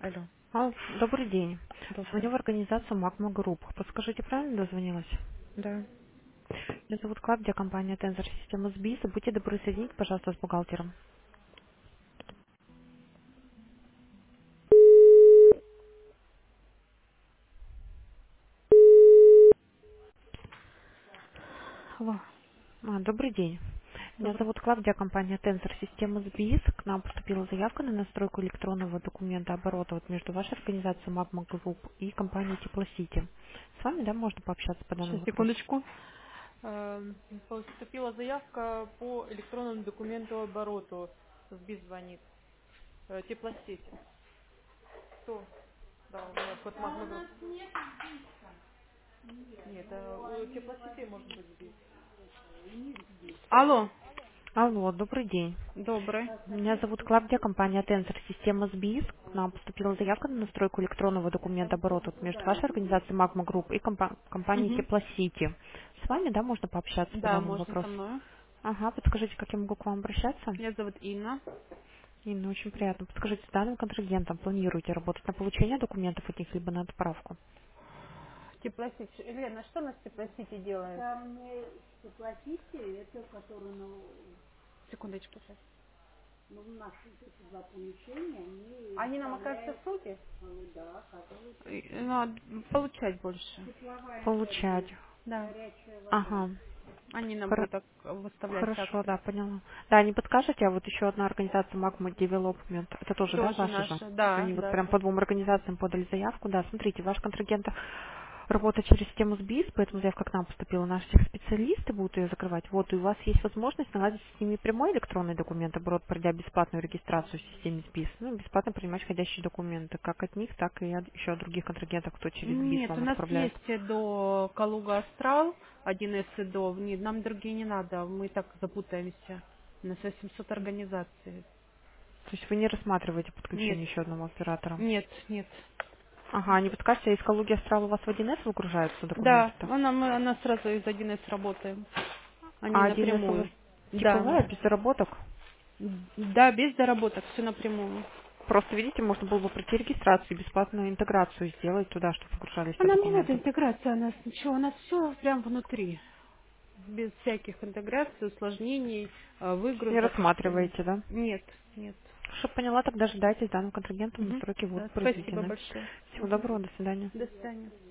Алло, Добрый день. добрый. Звоню в организацию Magma Group. Подскажите, правильно дозвонилась? Да. Меня зовут Клавдия, компания Tensor Система СБИС. Будьте добры, соедините, пожалуйста, с бухгалтером. Алло, Добрый день. Меня добрый. зовут Клавдия, компания Tensor Система СБИС. К нам поступила заявка на настройку электронного документа оборота между вашей организацией Magma Group и компанией Теплосити. С вами, да, можно пообщаться по данному Сейчас, вопросу? секундочку. Поступила заявка по электронному документу обороту. СБИС звонит. Теплосеть. Кто? Да, у меня код Магнагрупп. Нет, у теплосетей может быть СБИС. Алло, Алло, добрый день. добрый. Меня зовут Клавдия, компания Tensor Система СБИС. К нам поступила заявка на настройку электронного документа оборота между вашей организацией Magma Group и компанией Угу. Теплосити. С вами, да, можно пообщаться по Да, данному можно со вопросу? мной. Ага, подскажите, как я могу к вам обращаться? Меня зовут Инна. Инна, очень приятно. Подскажите, с данным контрагентом планируете работать на получение документов от них, либо на отправку? Теплосеть. Лена, что у нас в Теплосети делает? Секундочку сейчас. Они нам окажутся в сроки? Надо получать больше. Получать. Да. Ага, Они нам Хоро- будут выставлять хорошо, акты. да, поняла. Да, не подскажете, а вот еще одна организация Magma Development, это тоже, да, Тоже ваша же? наша. Да, Они вот да, прям да. по двум организациям подали заявку. Да, смотрите, ваш контрагент работает через систему СБИС, поэтому заявка к нам поступила. Наши специалисты будут ее закрывать. Вот, и у вас есть возможность наладить с ними прямой электронный документооборот, пройдя бесплатную регистрацию в системе СБИС. Ну, бесплатно принимать входящие документы, как от них, так и еще от других контрагентов, кто через СБИС Нет, у вам нас отправляет. есть до Калуга Астрал, 1С и до. Нам другие не надо, мы так запутаемся. У нас 800 организаций. То есть вы не рассматриваете Нет, подключение еще одного оператора? нет, нет. Ага, не подскажете, а из Калуги Астрал у вас в 1С выгружаются Да, документы-то? она сразу из 1С работаем. Они А 1С у вас напрямую. Да. типовая, без заработок? Да, без доработок, все напрямую. Просто, видите, можно было бы пройти регистрацию, бесплатную интеграцию сделать туда, чтобы выгружались А все нам не надо документы. интеграция, у нас ничего, у нас все прям внутри. Без всяких интеграций, усложнений, Не выгрузок. рассматриваете, да? Нет, нет. Хорошо, поняла, тогда ожидайте с данным контрагентом, Мгм. настройки будут Да, спасибо произведены. большое. Всего Мгм. доброго, до свидания. До свидания.